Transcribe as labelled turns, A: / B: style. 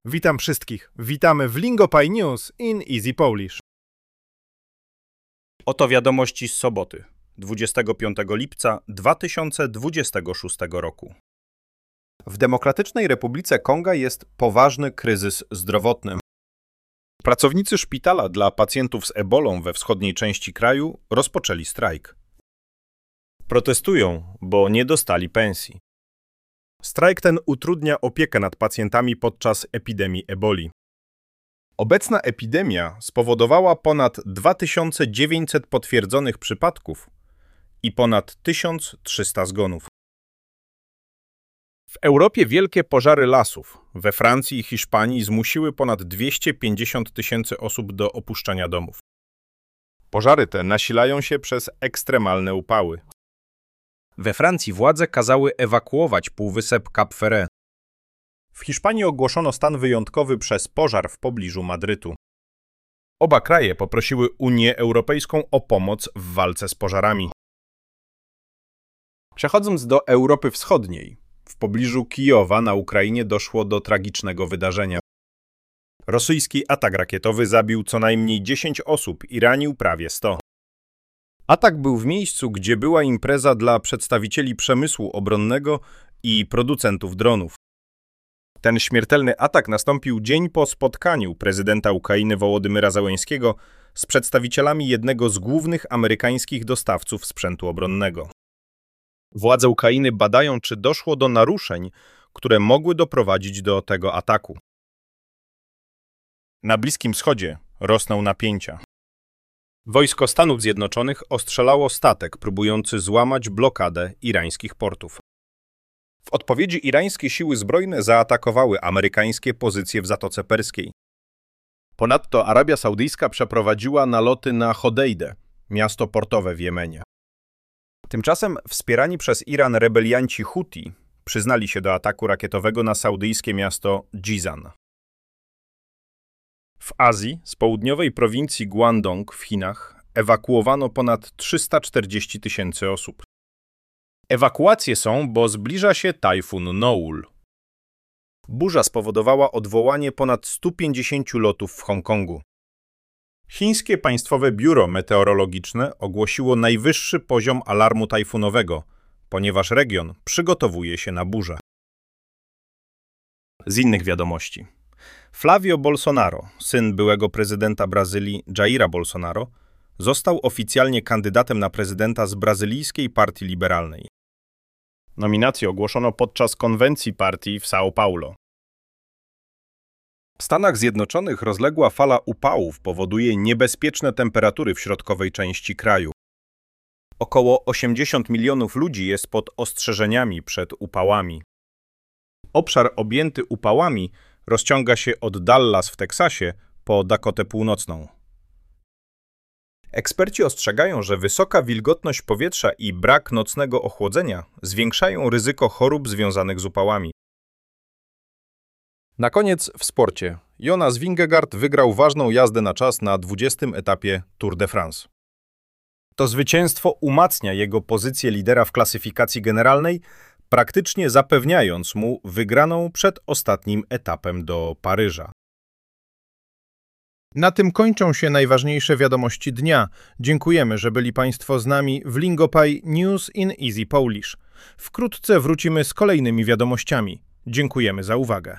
A: Witam wszystkich. Witamy w Lingopie News in Easy Polish.
B: Oto wiadomości z soboty, 25 lipca 2026 roku.
C: W Demokratycznej Republice Konga jest poważny kryzys zdrowotny.
B: Pracownicy szpitala dla pacjentów z ebolą we wschodniej części kraju rozpoczęli strajk. Protestują, bo nie dostali pensji. Strajk ten utrudnia opiekę nad pacjentami podczas epidemii eboli. Obecna epidemia spowodowała ponad 2900 potwierdzonych przypadków i ponad 1300 zgonów. W Europie wielkie pożary lasów we Francji i Hiszpanii zmusiły ponad 250 000 osób do opuszczania domów. Pożary te nasilają się przez ekstremalne upały. We Francji władze kazały ewakuować półwysep Cap Ferret. W Hiszpanii ogłoszono stan wyjątkowy przez pożar w pobliżu Madrytu. Oba kraje poprosiły Unię Europejską o pomoc w walce z pożarami. Przechodząc do Europy Wschodniej, w pobliżu Kijowa na Ukrainie doszło do tragicznego wydarzenia. Rosyjski atak rakietowy zabił co najmniej 10 osób i ranił prawie 100. Atak był w miejscu, gdzie była impreza dla przedstawicieli przemysłu obronnego i producentów dronów. Ten śmiertelny atak nastąpił dzień po spotkaniu prezydenta Ukrainy Wołodymyra Zełenskiego z przedstawicielami jednego z głównych amerykańskich dostawców sprzętu obronnego. Władze Ukrainy badają, czy doszło do naruszeń, które mogły doprowadzić do tego ataku. Na Bliskim Wschodzie rosną napięcia. Wojsko Stanów Zjednoczonych ostrzelało statek próbujący złamać blokadę irańskich portów. W odpowiedzi irańskie siły zbrojne zaatakowały amerykańskie pozycje w Zatoce Perskiej. Ponadto Arabia Saudyjska przeprowadziła naloty na Hodejdę, miasto portowe w Jemenie. Tymczasem wspierani przez Iran rebelianci Huti przyznali się do ataku rakietowego na saudyjskie miasto Jizan. W Azji, z południowej prowincji Guangdong w Chinach, ewakuowano ponad 340 000 osób. Ewakuacje są, bo zbliża się tajfun Noul. Burza spowodowała odwołanie ponad 150 lotów w Hongkongu. Chińskie Państwowe Biuro Meteorologiczne ogłosiło najwyższy poziom alarmu tajfunowego, ponieważ region przygotowuje się na burzę. Z innych wiadomości. Flávio Bolsonaro, syn byłego prezydenta Brazylii Jaira Bolsonaro, został oficjalnie kandydatem na prezydenta z brazylijskiej Partii Liberalnej. Nominację ogłoszono podczas konwencji partii w São Paulo. W Stanach Zjednoczonych rozległa fala upałów powoduje niebezpieczne temperatury w środkowej części kraju. Około 80 milionów ludzi jest pod ostrzeżeniami przed upałami. Obszar objęty upałami rozciąga się od Dallas w Teksasie po Dakotę Północną. Eksperci ostrzegają, że wysoka wilgotność powietrza i brak nocnego ochłodzenia zwiększają ryzyko chorób związanych z upałami. Na koniec w sporcie. Jonas Vingegaard wygrał ważną jazdę na czas na 20. etapie Tour de France. To zwycięstwo umacnia jego pozycję lidera w klasyfikacji generalnej, praktycznie zapewniając mu wygraną przed ostatnim etapem do Paryża.
A: Na tym kończą się najważniejsze wiadomości dnia. Dziękujemy, że byli Państwo z nami w Lingopie News in Easy Polish. Wkrótce wrócimy z kolejnymi wiadomościami. Dziękujemy za uwagę.